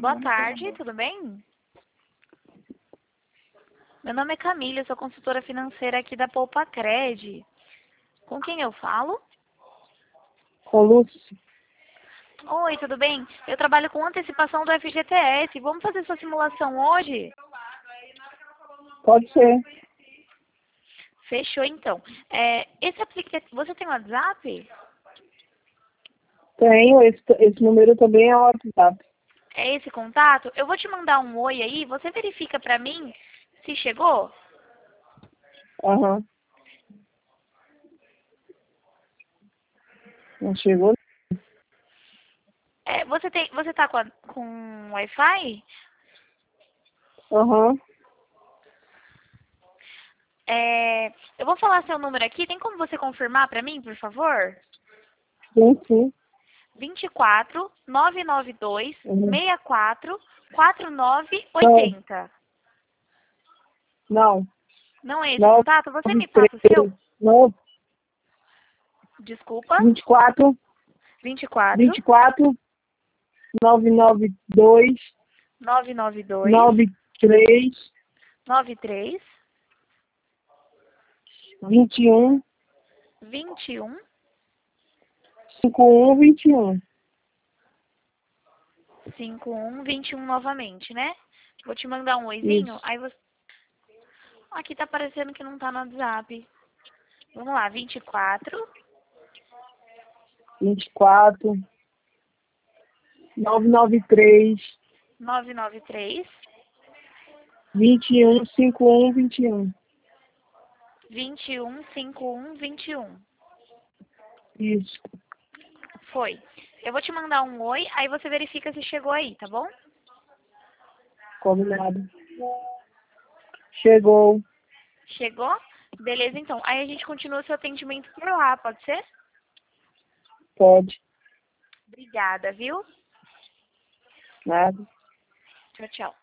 Boa tarde, tudo bem? Meu nome é Camila, eu sou consultora financeira aqui da Poupacred. Com quem eu falo? Com Lúcio. Oi, tudo bem? Eu trabalho com antecipação do FGTS. Vamos fazer sua simulação hoje? Pode ser. Fechou, então. Esse aplicativo... Você tem WhatsApp? Tenho. Esse número também é o WhatsApp. É esse contato? Eu vou te mandar um oi aí. Você verifica pra mim se chegou? Aham. Não chegou? Você tá com Wi-Fi? Aham. Eu vou falar seu número aqui. Tem como você confirmar pra mim, por favor? Sim, sim. 24 992 Uhum. 64 4980. Não. Não é esse o Não. contato? Você me 93. passa o seu? Não. Desculpa. 24. 24 24. 992. 992 93. 93 21. 21 51. 21. 51 21 novamente, né? Vou te mandar um oizinho. Isso. Aí você... Aqui tá aparecendo que não tá no WhatsApp. Vamos lá, 24 24. 993. 993 21. 51. 21. 21 51 21. Isso. Foi. Eu vou te mandar um oi, aí você verifica se chegou aí, tá bom? Combinado. Chegou. Chegou? Beleza, então. Aí a gente continua seu atendimento por lá, pode ser? Pode. Obrigada, viu? Nada. Tchau, tchau.